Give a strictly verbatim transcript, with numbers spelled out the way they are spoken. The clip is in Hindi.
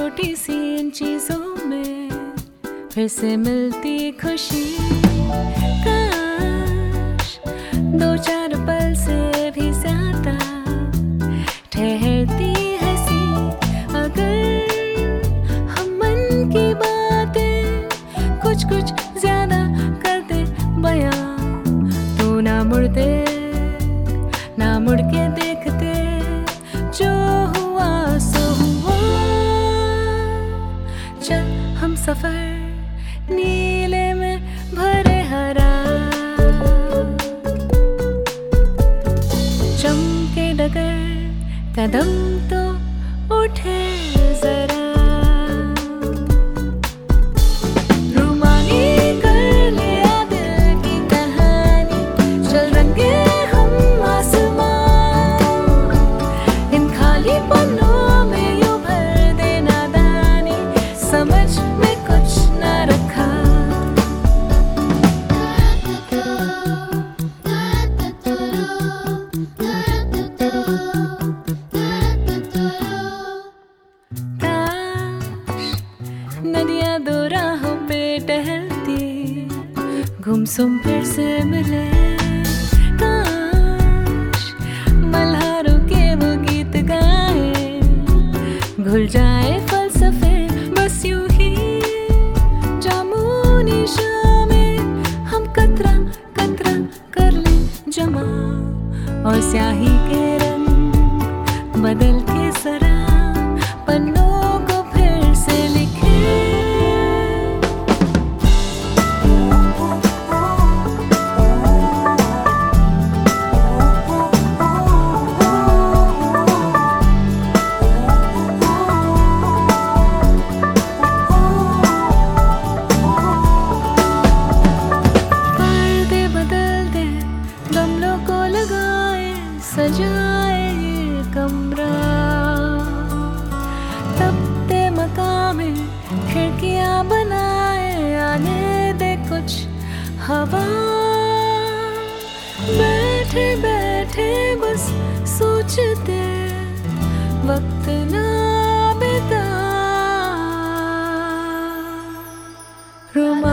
छोटी सी इन चीजों में फिर से मिलती खुशी। काश दो चार पल से भी ज्यादा ठहरती हंसी, अगर हम मन की बातें कुछ कुछ ज्यादा करते बयां, तो ना मुड़ते ना मुड़ के देखते, जो हुआ सो हुआ। चल हम सफर नीले में भरे हरा, चमके डगर कदम तो उठे जरा। रुमानी कर लिया दिल की कहानी, चल रंगे हम आसमान, इन खाली पन्नों में यूं भर दे नादानी, समझ में कुछ ना रखा। नदियाँ दो राहों पे टहलती गुमसुम फिर से मिले, काश मल्हारों के वो गीत गाए, घुल जाए फलसफे बस यूं ही। जामुनी शामें हम कतरा कतरा कर ले जमा, और स्याही के रंग बदल के जरा पन्नों को फिर से लिखे। पर्दे बदल दे, गमलों को लगाए, सजाए ये कमरा, तपते मकान में खिड़कियां बनाए, आने दे कुछ हवा। बैठे बैठे बस सोचते वक्त ना बिता।